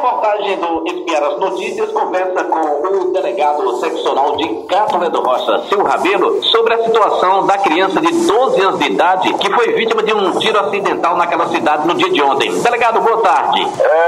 reportagem do Espiar as Notícias conversa com o delegado seccional de Catolé do Rocha, Sil Rabelo, sobre a situação da criança de 12 anos de idade que foi vítima de um tiro acidental naquela cidade no dia de ontem. Delegado, boa tarde.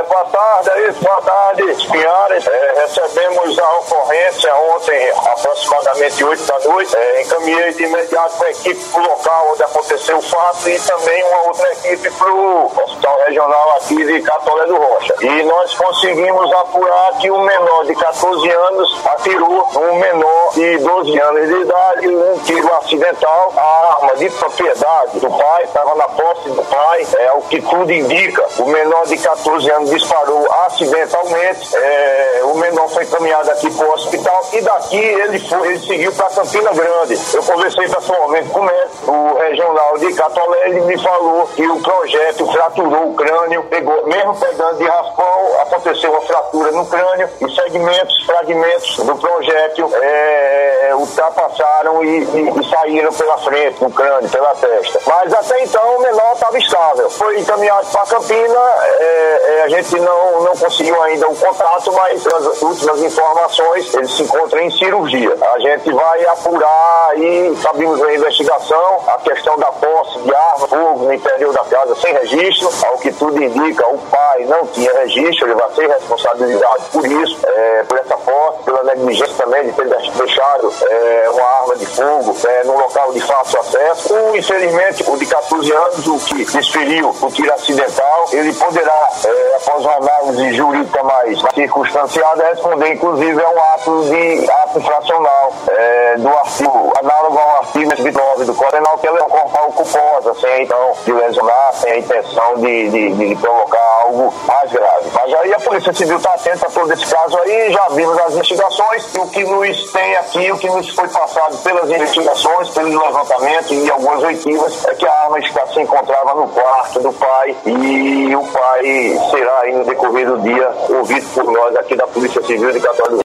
Boa tarde, Espiares. Recebemos a ocorrência ontem, aproximadamente 8 da noite. Encaminhei de imediato a equipe para o local onde aconteceu o fato e também uma outra equipe para o Hospital Regional aqui de Catolé do Rocha. E nós conseguimos apurar que um menor de 14 anos atirou um menor de 12 anos de idade, um tiro acidental. A arma de propriedade do pai estava na posse do pai, o que tudo indica. O menor de 14 anos disparou acidentalmente, o menor foi encaminhado aqui para o hospital e daqui ele seguiu para Campina Grande. Eu conversei pessoalmente com o médico, o regional de Catolé, ele me falou que o projétil fraturou o crânio, mesmo pegando de raspão, aconteceu uma fratura no crânio e fragmentos do projétil ultrapassaram e saíram pela frente, no crânio, pela testa. Mas até então o menor estava estável. Foi encaminhado para Campina, a gente não conseguiu ainda o contato, mas as últimas informações, ele se encontra em cirurgia. A gente vai apurar e sabemos a investigação, a questão da posse de arma, fogo no interior da casa sem registro, ao que tudo indica, o pai não tinha registro, ele vai ser responsabilizado por isso, por essa posse, pela negligência também de ter deixado uma arma de fogo num local de fácil acesso. Infelizmente, o de 14 anos, o que desferiu o tiro acidental, ele poderá, após uma análise jurídica mais circunstanciada, responder, inclusive, a um ato infracional do artigo, análogo ao artigo 29 do Código Penal, que ele é uma corporal culposa, sem então de lesionar, sem a intenção de provocar algo mais grave. Mas aí a Polícia Civil está atenta a todo esse caso aí, já vimos as investigações, e o que nos tem aqui, o que nos foi passado pelas investigações, pelos levantamentos e algumas oitivas, é que a arma se encontrava no quarto do pai, e o pai será aí no decorrer do dia ouvido por nós aqui da Polícia Civil de Catolé do Rocha.